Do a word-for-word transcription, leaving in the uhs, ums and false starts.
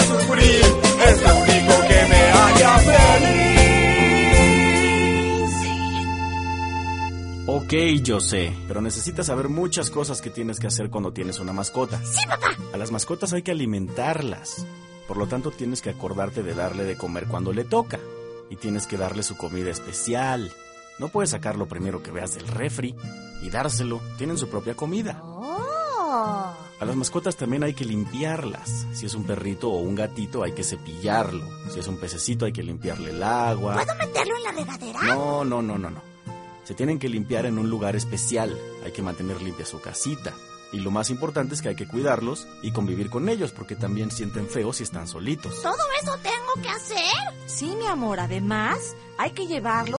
sufrir, es lo único que me haría feliz. Ok, yo sé, pero necesitas saber muchas cosas que tienes que hacer cuando tienes una mascota. ¡Sí, papá! A las mascotas hay que alimentarlas. Por lo tanto, tienes que acordarte de darle de comer cuando le toca. Y tienes que darle su comida especial. No puedes sacar lo primero que veas del refri y dárselo. Tienen su propia comida. ¡Oh! A las mascotas también hay que limpiarlas. Si es un perrito o un gatito, hay que cepillarlo. Si es un pececito, hay que limpiarle el agua. ¿Puedo meterlo en la regadera? No, no, no, no, no. Se tienen que limpiar en un lugar especial. Hay que mantener limpia su casita. Y lo más importante es que hay que cuidarlos y convivir con ellos, porque también sienten feo si están solitos. ¿Todo eso tengo que hacer? Sí, mi amor, además hay que llevarlo